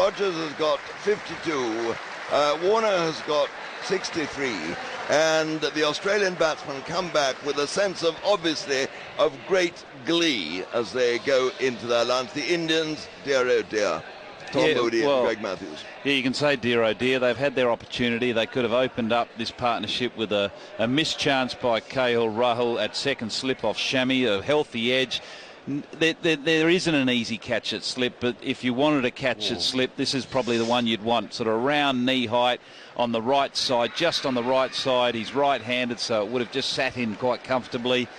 Rogers has got 52, Warner has got 63, and the Australian batsmen come back with a sense of, obviously, of great glee as they go into their lunch. The Indians, dear oh dear, Tom Moody and Greg Matthews. Yeah, you can say dear oh dear. They've had their opportunity. They could have opened up this partnership with a missed chance by Cahill Rahul at second slip off Shami, a healthy edge. There isn't an easy catch at slip, but if you wanted to catch at slip, this is probably the one you'd want, sort of around knee height on the right side, just on the right side. He's right-handed, so it would have just sat in quite comfortably.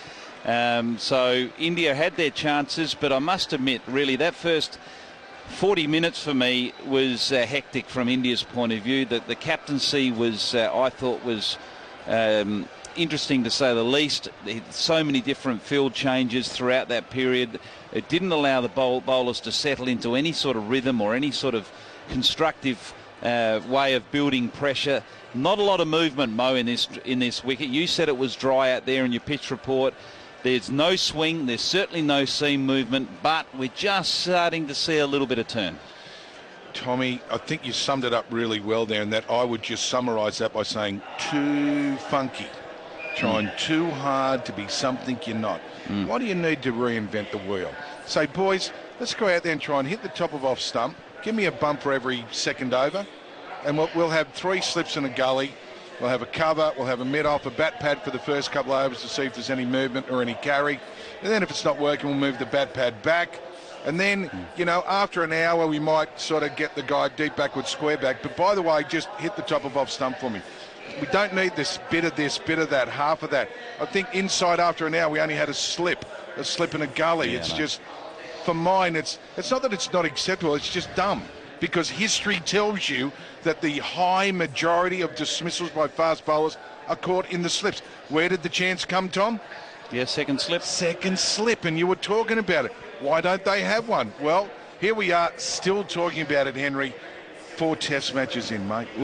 So India had their chances, but I must admit, really, that first 40 minutes for me was hectic from India's point of view. That the captaincy was, I thought, was interesting to say the least. So many different field changes throughout that period. It didn't allow the bowlers to settle into any sort of rhythm or any sort of constructive way of building pressure. Not a lot of movement, Mo, in this wicket. You said it was dry out there in your pitch report. There's no swing, there's certainly no seam movement, but we're just starting to see a little bit of turn. Tommy, I think you summed it up really well there, and that I would just summarise that by saying too funky. Trying too hard to be something you're not. Why do you need to reinvent the wheel? Say, boys, let's go out there and try and hit the top of off stump. Give me a bump for every second over, and we'll have 3 slips in a gully. We'll have a cover, we'll have a mid-off, a bat pad for the first couple of overs to see if there's any movement or any carry. And then if it's not working, we'll move the bat pad back. And then, you know, after an hour, we might sort of get the guy deep backward, square back. But by the way, just hit the top of off stump for me. We don't need this, bit of that, half of that. I think inside after an hour, we only had a slip in a gully. Yeah, it's just, for mine, it's not that it's not acceptable, it's just dumb. Because history tells you that the high majority of dismissals by fast bowlers are caught in the slips. Where did the chance come, Tom? Yeah, second slip. Second slip, and you were talking about it. Why don't they have one? Well, here we are still talking about it, Henry. 4 test matches in, mate.